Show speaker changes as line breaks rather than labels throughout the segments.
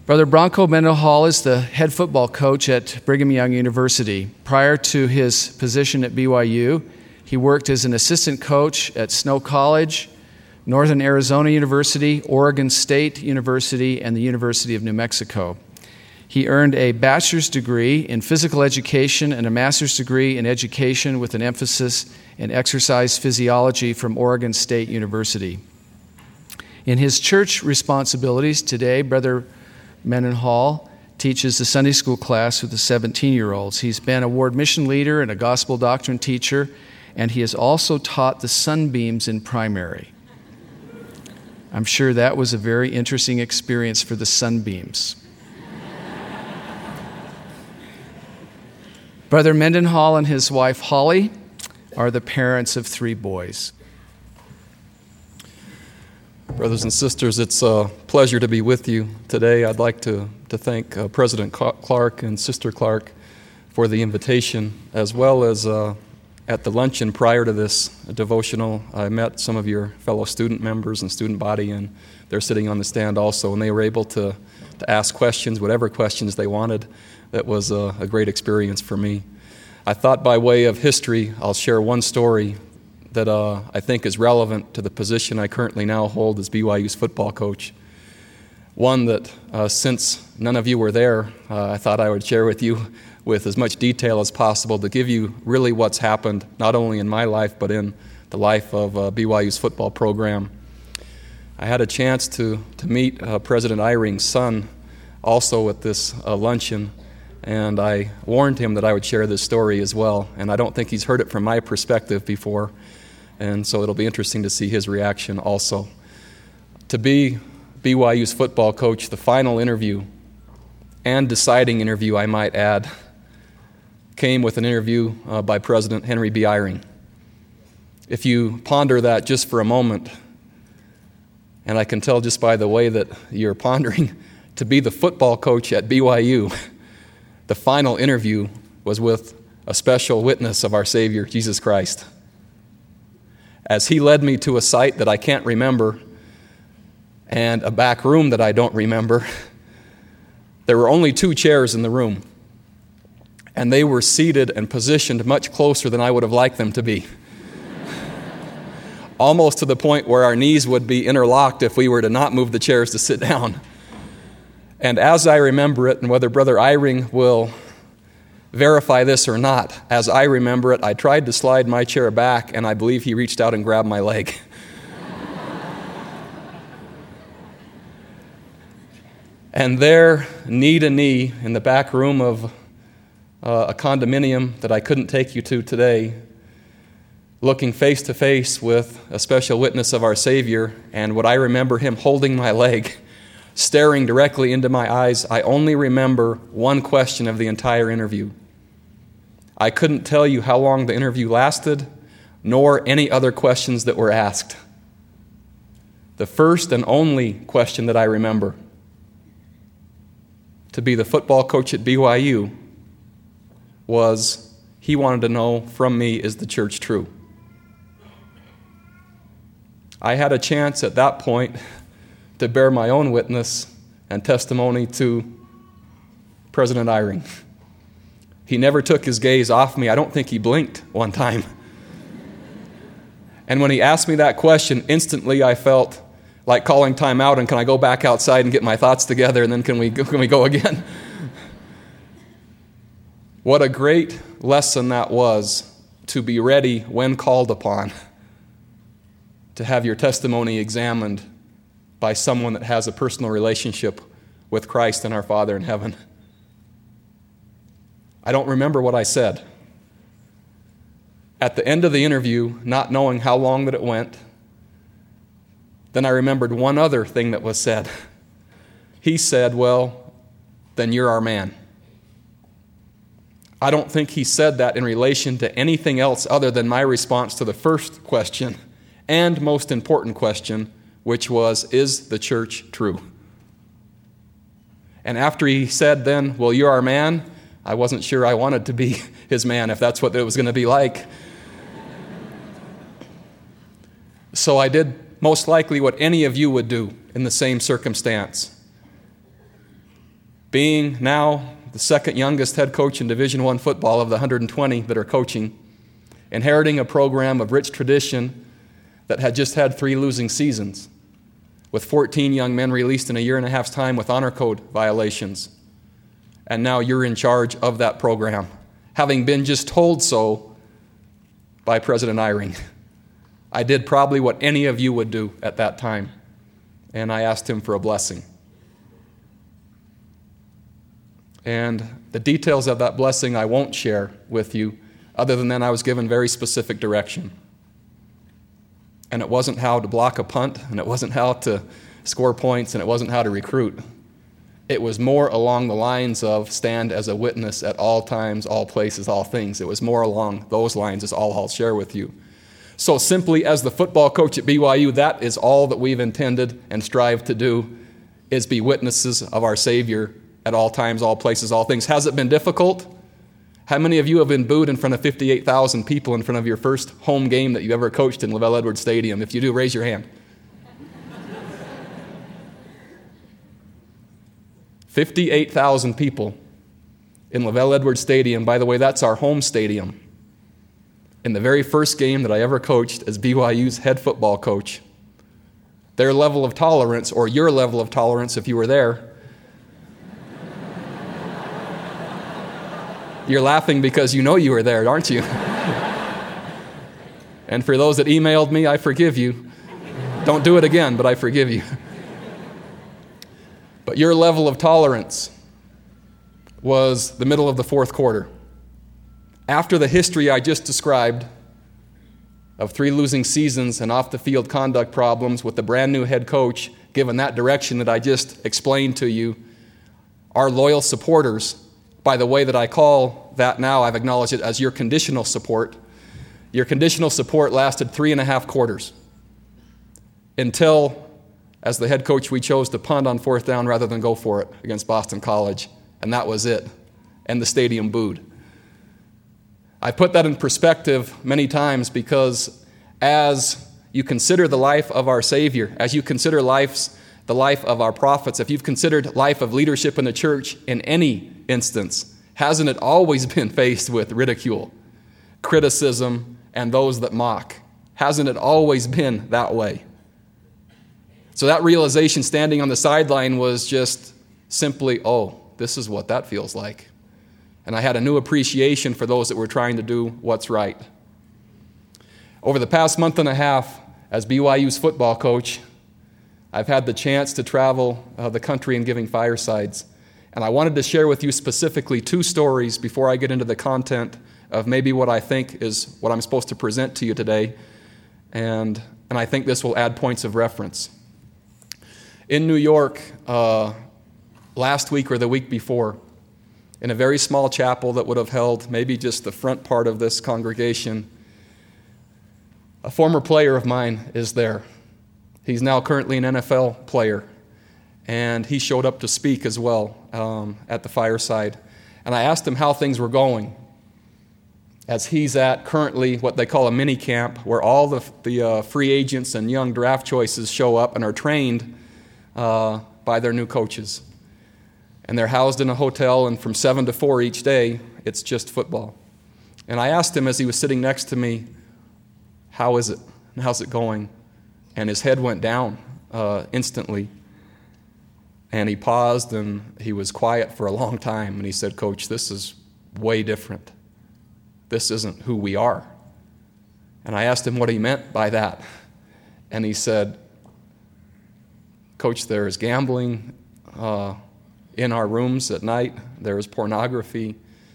Brother Bronco Mendenhall is the head football coach at Brigham Young University. Prior to his position at BYU, he worked as an assistant coach at Snow College, Northern Arizona University, Oregon State University, and the University of New Mexico. He earned a bachelor's degree in physical education and a master's degree in education with an emphasis in exercise physiology from Oregon State University. In his church responsibilities today, Brother Mendenhall teaches the Sunday school class with the 17-year-olds. He's been a ward mission leader and a gospel doctrine teacher, and he has also taught the sunbeams in primary. I'm sure that was a very interesting experience for the sunbeams. Brother Mendenhall and his wife Holly are the parents of 3 boys.
Brothers and sisters, it's a pleasure to be with you today. I'd like to thank President Clark and Sister Clark for the invitation, as well as at the luncheon prior to this devotional, I met some of your fellow student members and student body, and they're sitting on the stand also, and they were able to ask questions, whatever questions they wanted. That was a great experience for me. I thought by way of history, I'll share one story that I think is relevant to the position I currently now hold as BYU's football coach. One that, since none of you were there, I thought I would share with you with as much detail as possible to give you really what's happened, not only in my life, but in the life of BYU's football program. I had a chance to meet President Eyring's son also at this luncheon, and I warned him that I would share this story as well, and I don't think he's heard it from my perspective before, and so it'll be interesting to see his reaction also. To be BYU's football coach, the final interview, and deciding interview, I might add, came with an interview by President Henry B. Eyring. If you ponder that just for a moment, and I can tell just by the way that you're pondering, to be the football coach at BYU, the final interview was with a special witness of our Savior, Jesus Christ. As he led me to a site that I can't remember and a back room that I don't remember, there were only 2 chairs in the room, and they were seated and positioned much closer than I would have liked them to be. Almost to the point where our knees would be interlocked if we were to not move the chairs to sit down. And as I remember it, and whether Brother Eyring will verify this or not, as I remember it, I tried to slide my chair back, and I believe he reached out and grabbed my leg. And there, knee to knee, in the back room of a condominium that I couldn't take you to today, looking face to face with a special witness of our Savior, and what I remember him holding my leg, staring directly into my eyes, I only remember one question of the entire interview. I couldn't tell you how long the interview lasted, nor any other questions that were asked. The first and only question that I remember, to be the football coach at BYU, was he wanted to know from me, is the church true? I had a chance at that point to bear my own witness and testimony to President Eyring. He never took his gaze off me. I don't think he blinked one time. And when he asked me that question, instantly I felt like calling time out, and can I go back outside and get my thoughts together, and then can we go again? What a great lesson that was, to be ready when called upon, to have your testimony examined by someone that has a personal relationship with Christ and our Father in heaven. I don't remember what I said. At the end of the interview, not knowing how long that it went, then I remembered one other thing that was said. He said, "Well, then you're our man." I don't think he said that in relation to anything else other than my response to the first question and most important question, which was, is the church true? And after he said then, "Well, you're our man," I wasn't sure I wanted to be his man, if that's what it was going to be like. So I did most likely what any of you would do in the same circumstance. being now the second youngest head coach in Division I football of the 120 that are coaching, inheriting a program of rich tradition that had just had 3 losing seasons, with 14 young men released in a year and a half's time with honor code violations. And now you're in charge of that program, having been just told so by President Eyring. I did probably what any of you would do at that time, and I asked him for a blessing. And the details of that blessing I won't share with you, other than then I was given very specific direction. And it wasn't how to block a punt, and it wasn't how to score points, and it wasn't how to recruit. It was more along the lines of stand as a witness at all times, all places, all things. It was more along those lines is all I'll share with you. So simply as the football coach at BYU, that is all that we've intended and strive to do, is be witnesses of our Savior at all times, all places, all things. Has it been difficult? How many of you have been booed in front of 58,000 people in front of your first home game that you ever coached in Lavelle Edwards Stadium? If you do, raise your hand. 58,000 people in Lavelle Edwards Stadium. By the way, that's our home stadium. In the very first game that I ever coached as BYU's head football coach, their level of tolerance, or your level of tolerance if you were there, you're laughing because you know you were there, aren't you? And for those that emailed me, I forgive you. Don't do it again, but I forgive you. But your level of tolerance was the middle of the fourth quarter. After the history I just described of 3 losing seasons and off-the-field conduct problems with the brand new head coach, given that direction that I just explained to you, our loyal supporters, by the way that I call that now, I've acknowledged it as your conditional support. Your conditional support lasted 3.5 quarters until, as the head coach, we chose to punt on 4th down rather than go for it against Boston College, and that was it. And the stadium booed. I put that in perspective many times because as you consider the life of our Savior, as you consider the life of our prophets, if you've considered life of leadership in the church in any instance, hasn't it always been faced with ridicule, criticism, and those that mock? Hasn't it always been that way? So that realization standing on the sideline was just simply, oh, this is what that feels like. And I had a new appreciation for those that were trying to do what's right. Over the past month and a half, as BYU's football coach, I've had the chance to travel the country and giving firesides. And I wanted to share with you specifically 2 stories before I get into the content of maybe what I think is what I'm supposed to present to you today. And I think this will add points of reference. In New York, last week or the week before, in a very small chapel that would have held maybe just the front part of this congregation, a former player of mine is there. He's now currently an NFL player, and he showed up to speak as well at the fireside. And I asked him how things were going, as he's at currently what they call a mini camp, where all the free agents and young draft choices show up and are trained by their new coaches. And they're housed in a hotel, and from 7 to 4 each day, it's just football. And I asked him as he was sitting next to me, how is it? And how's it going? And his head went down instantly. And he paused, and he was quiet for a long time. And he said, Coach, this is way different. This isn't who we are. And I asked him what he meant by that. And he said, Coach, there is gambling in our rooms at night. There is pornography.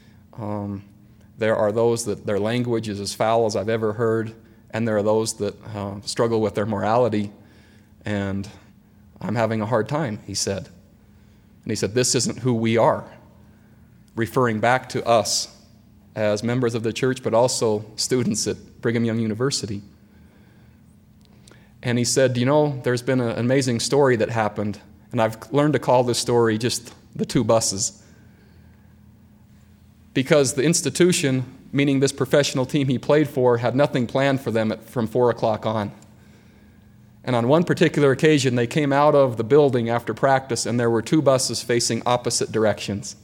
There are those that their language is as foul as I've ever heard. And there are those that struggle with their morality. And I'm having a hard time, he said. And he said, this isn't who we are, referring back to us as members of the church, but also students at Brigham Young University. And he said, you know, there's been an amazing story that happened, and I've learned to call this story just the 2 buses. Because the institution, meaning this professional team he played for, had nothing planned for them from 4 o'clock on. And on one particular occasion, they came out of the building after practice, and there were two buses facing opposite directions.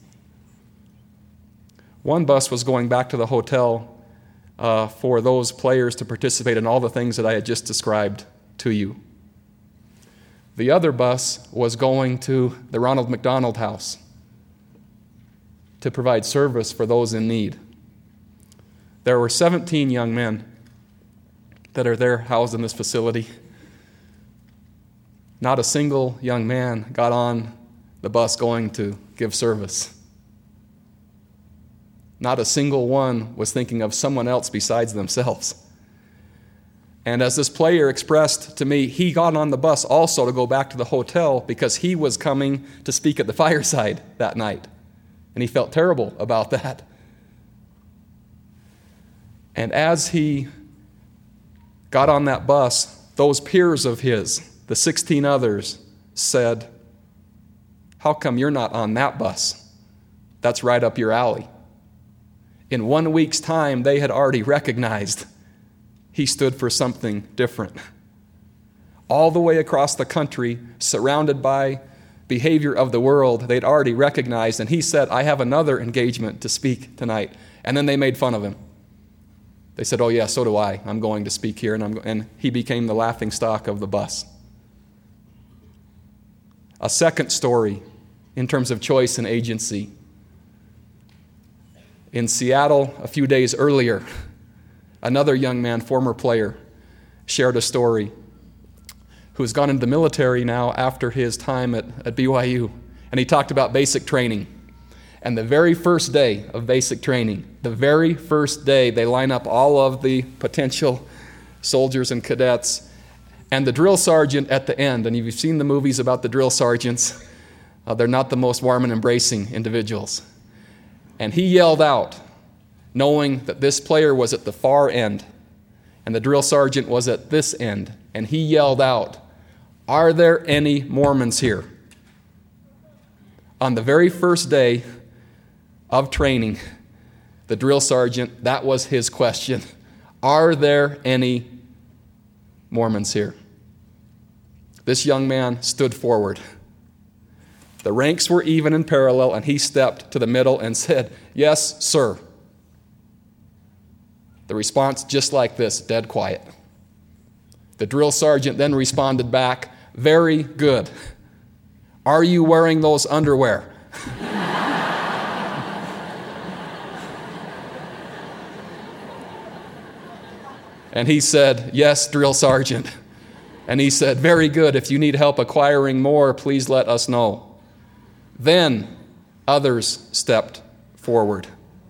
One bus was going back to the hotel for those players to participate in all the things that I had just described to you. The other bus was going to the Ronald McDonald House to provide service for those in need. There were 17 young men that are there housed in this facility. Not a single young man got on the bus going to give service. Not a single one was thinking of someone else besides themselves. And as this player expressed to me, he got on the bus also to go back to the hotel because he was coming to speak at the fireside that night. And he felt terrible about that. And as he got on that bus, those peers of his, the 16 others, said, "How come you're not on that bus? That's right up your alley." In 1 week's time, they had already recognized he stood for something different. All the way across the country, surrounded by behavior of the world, they'd already recognized, and he said, "I have another engagement to speak tonight." And then they made fun of him. They said, "Oh yeah, so do I. I'm going to speak here." And he became the laughingstock of the bus. A second story in terms of choice and agency. In Seattle, a few days earlier, another young man, former player, shared a story who's gone into the military now after his time at BYU. And he talked about basic training. And the very first day of basic training, the very first day, they line up all of the potential soldiers and cadets. And the drill sergeant at the end, and if you've seen the movies about the drill sergeants, they're not the most warm and embracing individuals. And he yelled out, knowing that this player was at the far end, and the drill sergeant was at this end. And he yelled out, "Are there any Mormons here?" On the very first day of training, the drill sergeant, that was his question. "Are there any Mormons here?" This young man stood forward. The ranks were even and parallel, and he stepped to the middle and said, "Yes, sir." The response just like this, dead quiet. The drill sergeant then responded back, "Very good. Are you wearing those underwear?" And he said, "Yes, drill sergeant." And he said, "Very good. If you need help acquiring more, please let us know." Then others stepped forward.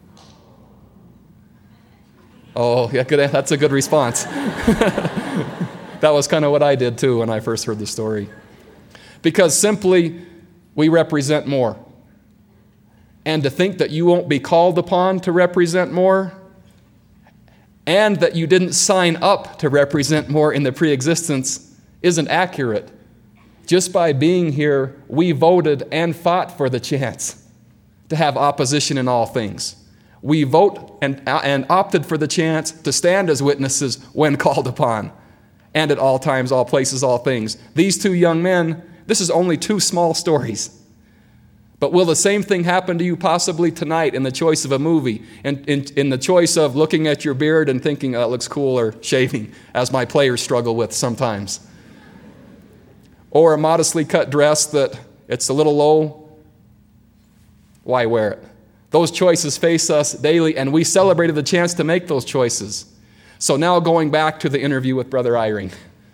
Oh, yeah, good. That's a good response. That was kind of what I did too when I first heard the story. Because simply, we represent more. And to think that you won't be called upon to represent more, and that you didn't sign up to represent more in the pre-existence, isn't accurate. Just by being here, we voted and fought for the chance to have opposition in all things. We vote and opted for the chance to stand as witnesses when called upon, and at all times, all places, all things. These two young men, this is only two small stories. But will the same thing happen to you possibly tonight in the choice of a movie, in the choice of looking at your beard and thinking, "Oh, it looks cool," or shaving, as my players struggle with sometimes? Or a modestly cut dress that it's a little low? Why wear it? Those choices face us daily, and we celebrated the chance to make those choices. So now going back to the interview with Brother Eyring.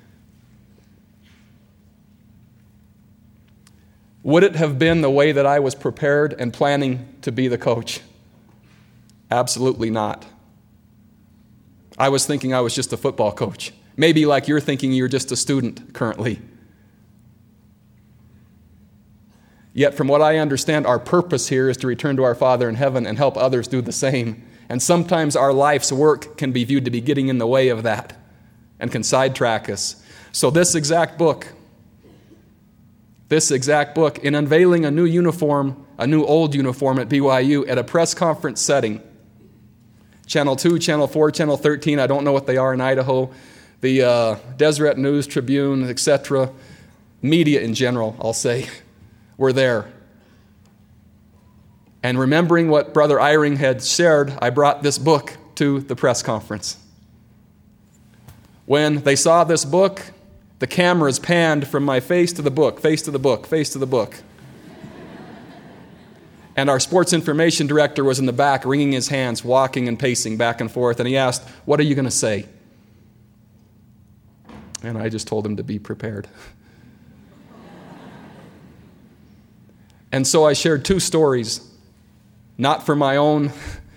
Would it have been the way that I was prepared and planning to be the coach? Absolutely not. I was thinking I was just a football coach. Maybe like you're thinking you're just a student currently. Yet from what I understand, our purpose here is to return to our Father in heaven and help others do the same. And sometimes our life's work can be viewed to be getting in the way of that and can sidetrack us. So this exact book, in unveiling a new uniform, a new old uniform at BYU at a press conference setting, Channel 2, Channel 4, Channel 13, I don't know what they are in Idaho. the Deseret News, Tribune, etc., media in general, I'll say, were there. And remembering what Brother Eyring had shared, I brought this book to the press conference. When they saw this book, the cameras panned from my face to the book, face to the book, face to the book. And our sports information director was in the back, wringing his hands, walking and pacing back and forth. And he asked, "What are you going to say?" And I just told him to be prepared. And so I shared two stories, not for my own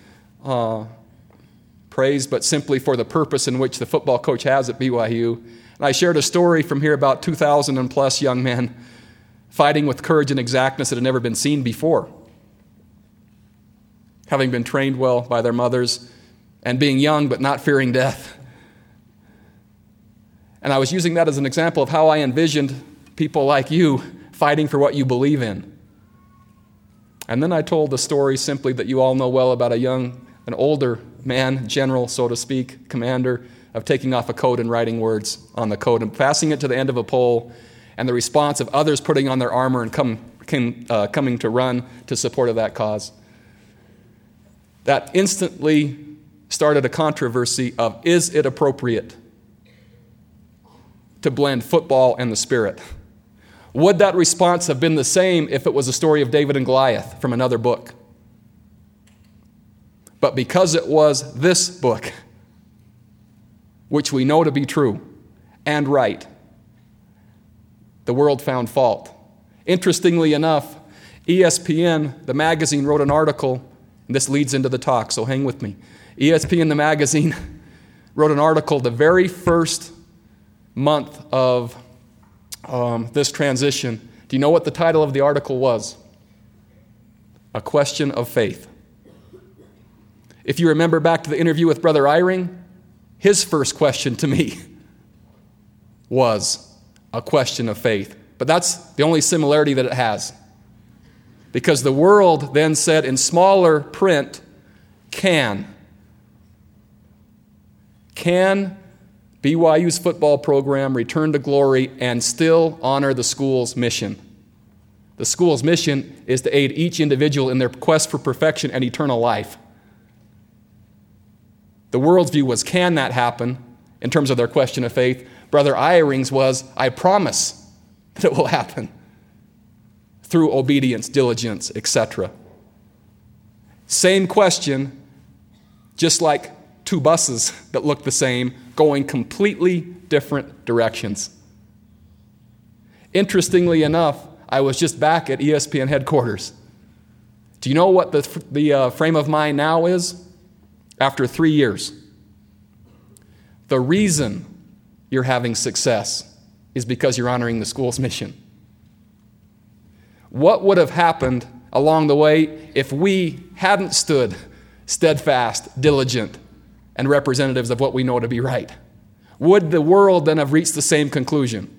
praise, but simply for the purpose in which the football coach has at BYU. And I shared a story from here about 2,000 and plus young men fighting with courage and exactness that had never been seen before, having been trained well by their mothers and being young but not fearing death. And I was using that as an example of how I envisioned people like you fighting for what you believe in. And then I told the story simply that you all know well about an older man, general, so to speak, commander, of taking off a coat and writing words on the coat and passing it to the end of a pole, and the response of others putting on their armor and coming to run to support of that cause. That instantly started a controversy of, is it appropriate to blend football and the Spirit? Would that response have been the same if it was a story of David and Goliath from another book? But because it was this book, which we know to be true and right, the world found fault. Interestingly enough, ESPN, the magazine, wrote an article, and this leads into the talk, so hang with me. ESPN, the magazine, wrote an article the very first month of this transition. Do you know what the title of the article was? A Question of Faith. If you remember back to the interview with Brother Eyring, his first question to me was a question of faith. But that's the only similarity that it has. Because the world then said in smaller print, can BYU's football program return to glory and still honor the school's mission? The school's mission is to aid each individual in their quest for perfection and eternal life. The world's view was, can that happen, in terms of their question of faith? Brother Eyring's was, I promise that it will happen through obedience, diligence, etc. Same question, just like two buses that look the same, going completely different directions. Interestingly enough, I was just back at ESPN headquarters. Do you know what the frame of mind now is? After 3 years. The reason you're having success is because you're honoring the school's mission. What would have happened along the way if we hadn't stood steadfast, diligent, and representatives of what we know to be right? Would the world then have reached the same conclusion?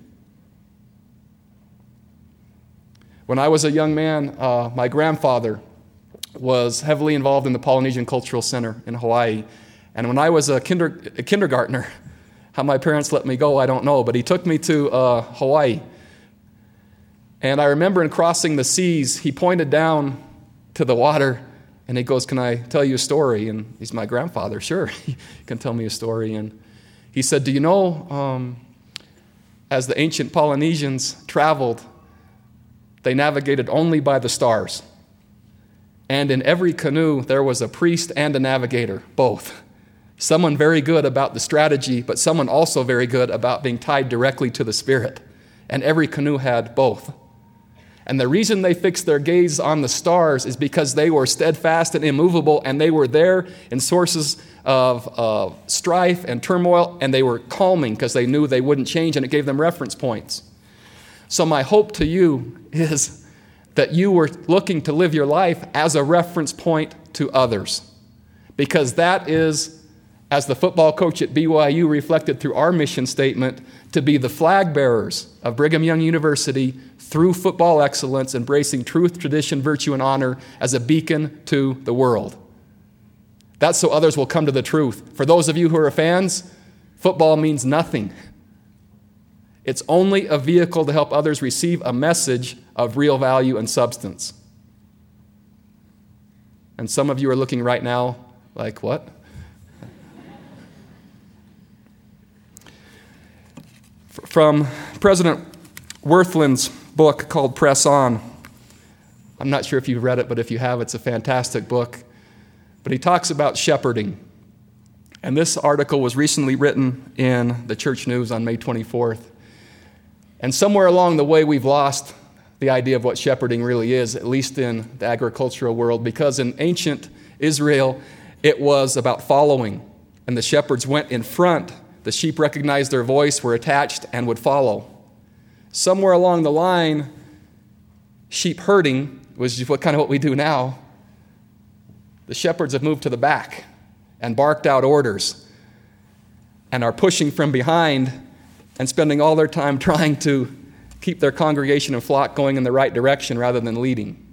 When I was a young man, my grandfather was heavily involved in the Polynesian Cultural Center in Hawaii. And when I was a kindergartner, how my parents let me go, I don't know, but he took me to Hawaii. And I remember in crossing the seas, he pointed down to the water, and he goes, "Can I tell you a story?" And he's my grandfather. Sure, he can tell me a story. And he said, "Do you know, as the ancient Polynesians traveled, they navigated only by the stars. And in every canoe, there was a priest and a navigator, both. Someone very good about the strategy, but someone also very good about being tied directly to the Spirit. And every canoe had both. And the reason they fixed their gaze on the stars is because they were steadfast and immovable, and they were there in sources of strife and turmoil, and they were calming because they knew they wouldn't change, and it gave them reference points. So my hope to you is that you were looking to live your life as a reference point to others. Because that is, as the football coach at BYU reflected through our mission statement, to be the flag bearers of Brigham Young University through football excellence, embracing truth, tradition, virtue, and honor as a beacon to the world. That's so others will come to the truth. For those of you who are fans, Football means nothing. It's only a vehicle to help others receive a message of real value and substance. And some of you are looking right now like, what? From President Worthland's book called Press On. I'm not sure if you've read it, but if you have, it's a fantastic book. But he talks about shepherding. And this article was recently written in the Church News on May 24th. And somewhere along the way, we've lost the idea of what shepherding really is, at least in the agricultural world, because in ancient Israel, it was about following. And the shepherds went in front. The sheep recognized their voice, were attached, and would follow. Somewhere along the line, sheep herding was kind of what we do now. The shepherds have moved to the back and barked out orders and are pushing from behind and spending all their time trying to keep their congregation and flock going in the right direction rather than leading.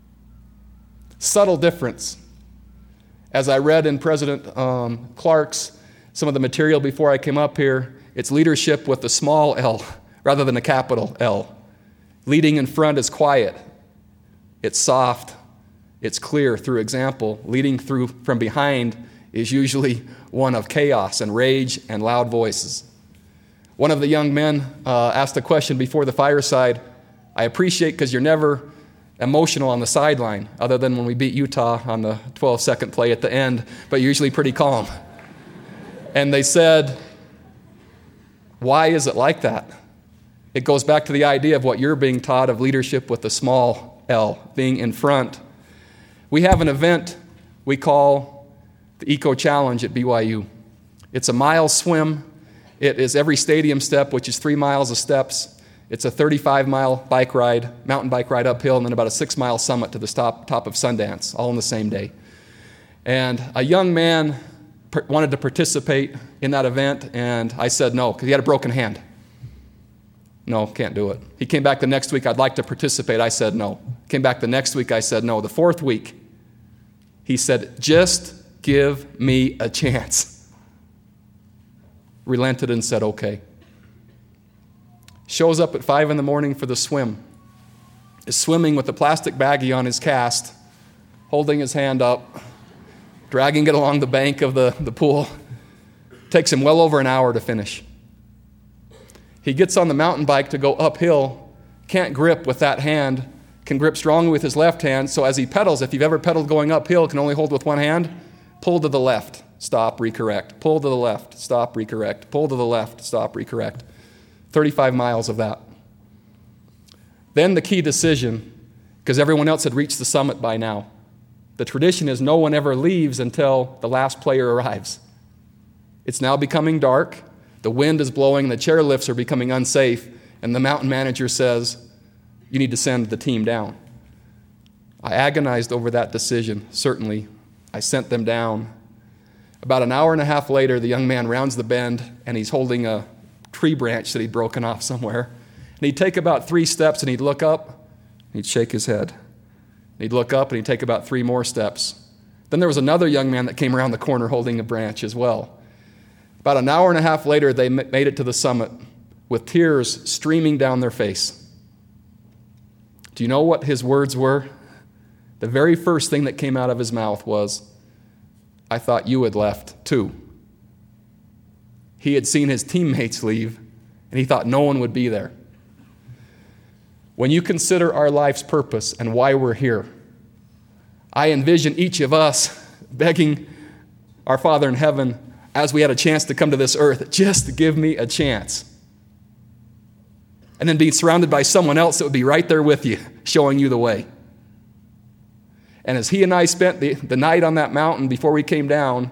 Subtle difference. As I read in President Clark's some of the material before I came up here, it's leadership with a small L rather than a capital L. Leading in front is quiet. It's soft. It's clear through example. Leading through from behind is usually one of chaos and rage and loud voices. One of the young men asked a question before the fireside. I appreciate because you're never emotional on the sideline, other than when we beat Utah on the 12-second play at the end, but you're usually pretty calm. And they said, why is it like that? It goes back to the idea of what you're being taught of leadership with a small L, being in front. We have an event we call the Eco Challenge at BYU. It's a mile swim. It is every stadium step, which is 3 miles of steps. It's a 35-mile bike ride, mountain bike ride uphill, and then about a 6-mile summit to the top of Sundance, all in the same day. And a young man wanted to participate in that event, and I said no, because he had a broken hand. No, can't do it. He came back the next week, I'd like to participate. I said no. Came back the next week, I said no. The fourth week, he said, just give me a chance. Relented and said, okay. Shows up at 5 a.m. for the swim. Is swimming with a plastic baggie on his cast, holding his hand up, dragging it along the bank of the pool. Takes him well over an hour to finish. He gets on the mountain bike to go uphill, can't grip with that hand, can grip strongly with his left hand, so as he pedals, if you've ever pedaled going uphill, can only hold with one hand, pull to the left, stop, recorrect, pull to the left, stop, recorrect, pull to the left, stop, recorrect. 35 miles of that. Then the key decision, because everyone else had reached the summit by now. The tradition is no one ever leaves until the last player arrives. It's now becoming dark, the wind is blowing, the chairlifts are becoming unsafe, and the mountain manager says, you need to send the team down. I agonized over that decision, certainly. I sent them down. About an hour and a half later, the young man rounds the bend, and he's holding a tree branch that he'd broken off somewhere. And he'd take about 3 steps, and he'd look up, and he'd shake his head. And he'd look up, and he'd take about 3 more steps. Then there was another young man that came around the corner holding a branch as well. About an hour and a half later, they made it to the summit with tears streaming down their face. Do you know what his words were? The very first thing that came out of his mouth was, I thought you had left too. He had seen his teammates leave, and he thought no one would be there. When you consider our life's purpose and why we're here, I envision each of us begging our Father in heaven, as we had a chance to come to this earth, just give me a chance. And then being surrounded by someone else that would be right there with you, showing you the way. And as he and I spent the night on that mountain before we came down,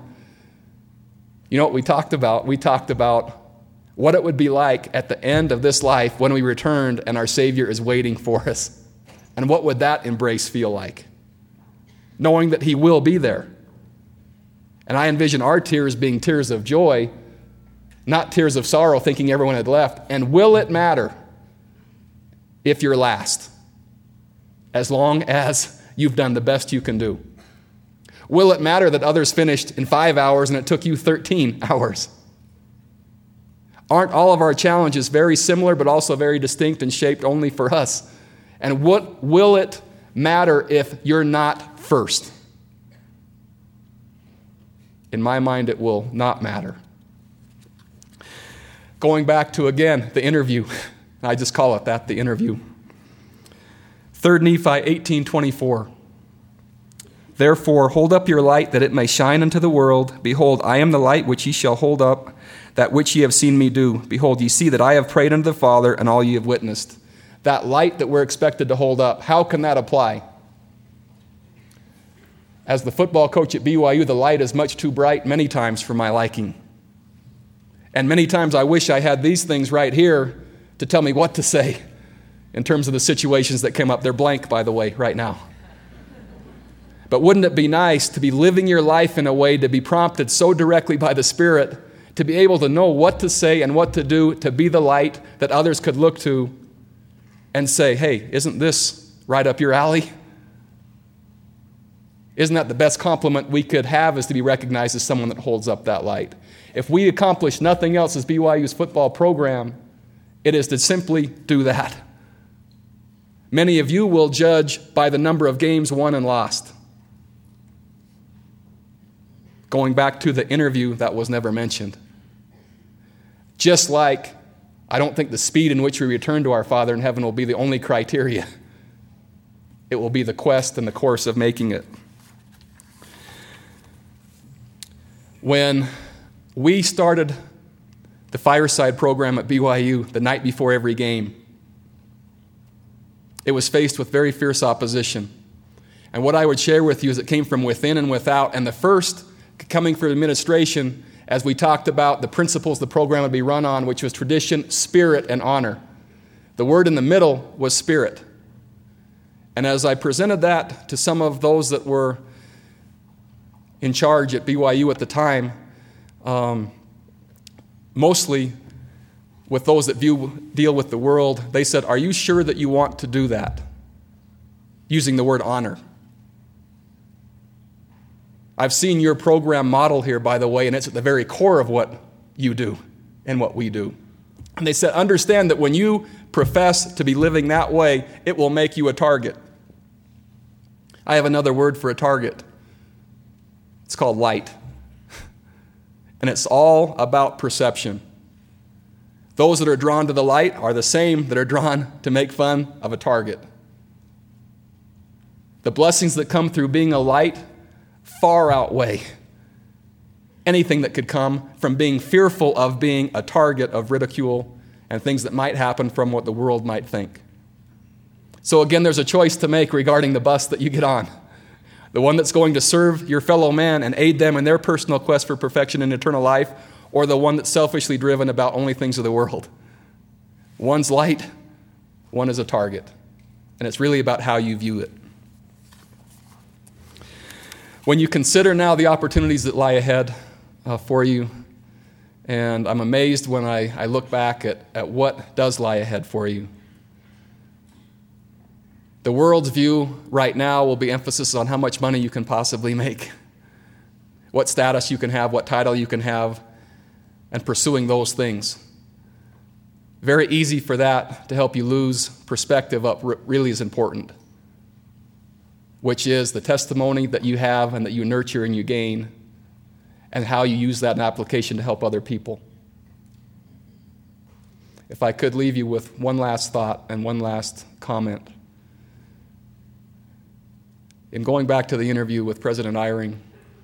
you know what we talked about? We talked about what it would be like at the end of this life when we returned and our Savior is waiting for us. And what would that embrace feel like? Knowing that he will be there. And I envision our tears being tears of joy, not tears of sorrow, thinking everyone had left. And will it matter if you're last? As long as you've done the best you can do. Will it matter that others finished in 5 hours and it took you 13 hours? Aren't all of our challenges very similar but also very distinct and shaped only for us? And what will it matter if you're not first? In my mind, it will not matter. Going back to, again, the interview. I just call it that, the interview. 3 Nephi 18:24. Therefore, hold up your light, that it may shine unto the world. Behold, I am the light which ye shall hold up, that which ye have seen me do. Behold, ye see that I have prayed unto the Father, and all ye have witnessed. That light that we're expected to hold up, how can that apply? As the football coach at BYU, the light is much too bright many times for my liking. And many times I wish I had these things right here to tell me what to say in terms of the situations that came up. They're blank, by the way, right now. But wouldn't it be nice to be living your life in a way to be prompted so directly by the Spirit to be able to know what to say and what to do, to be the light that others could look to and say, hey, isn't this right up your alley? Isn't that the best compliment we could have, is to be recognized as someone that holds up that light? If we accomplish nothing else as BYU's football program, it is to simply do that. Many of you will judge by the number of games won and lost. Going back to the interview that was never mentioned. Just like I don't think the speed in which we return to our Father in heaven will be the only criteria. It will be the quest and the course of making it. When we started the Fireside program at BYU the night before every game, it was faced with very fierce opposition. And what I would share with you is it came from within and without. And the first coming from administration, as we talked about the principles the program would be run on, which was tradition, spirit, and honor. The word in the middle was spirit. And as I presented that to some of those that were in charge at BYU at the time, mostly with those that deal with the world, they said, are you sure that you want to do that? Using the word honor. I've seen your program model here, by the way, and it's at the very core of what you do and what we do. And they said, understand that when you profess to be living that way, it will make you a target. I have another word for a target. It's called light. And it's all about perception. Those that are drawn to the light are the same that are drawn to make fun of a target. The blessings that come through being a light far outweigh anything that could come from being fearful of being a target of ridicule and things that might happen from what the world might think. So again, there's a choice to make regarding the bus that you get on. The one that's going to serve your fellow man and aid them in their personal quest for perfection and eternal life, or the one that's selfishly driven about only things of the world. One's light, one is a target. And it's really about how you view it. When you consider now the opportunities that lie ahead for you, and I'm amazed when I look back at what does lie ahead for you. The world's view right now will be emphasis on how much money you can possibly make, what status you can have, what title you can have, and pursuing those things. Very easy for that to help you lose perspective of what really is important, which is the testimony that you have and that you nurture and you gain, and how you use that in application to help other people. If I could leave you with one last thought and one last comment. In going back to the interview with President Eyring,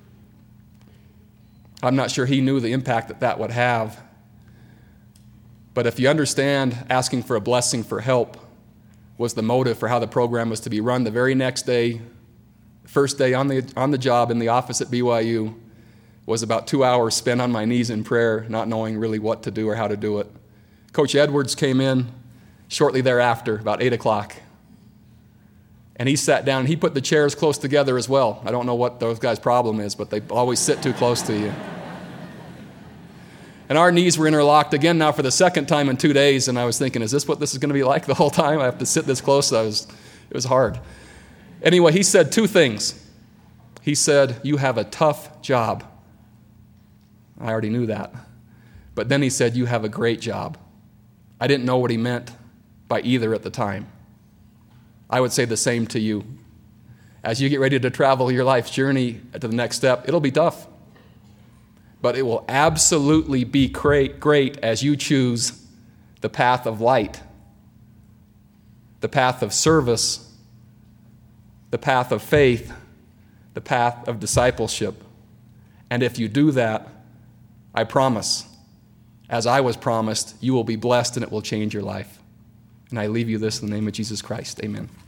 I'm not sure he knew the impact that would have. But if you understand asking for a blessing for help was the motive for how the program was to be run, the very next day, first day on the job in the office at BYU, was about 2 hours spent on my knees in prayer, not knowing really what to do or how to do it. Coach Edwards came in shortly thereafter, about 8 o'clock. And he sat down, and he put the chairs close together as well. I don't know what those guys' problem is, but they always sit too close to you. And our knees were interlocked again now for the second time in 2 days, and I was thinking, is this what this is going to be like the whole time? I have to sit this close? It was hard. Anyway, he said two things. He said, you have a tough job. I already knew that. But then he said, you have a great job. I didn't know what he meant by either at the time. I would say the same to you. As you get ready to travel your life's journey to the next step, it'll be tough. But it will absolutely be great as you choose the path of light, the path of service, the path of faith, the path of discipleship. And if you do that, I promise, as I was promised, you will be blessed and it will change your life. And I leave you this in the name of Jesus Christ. Amen.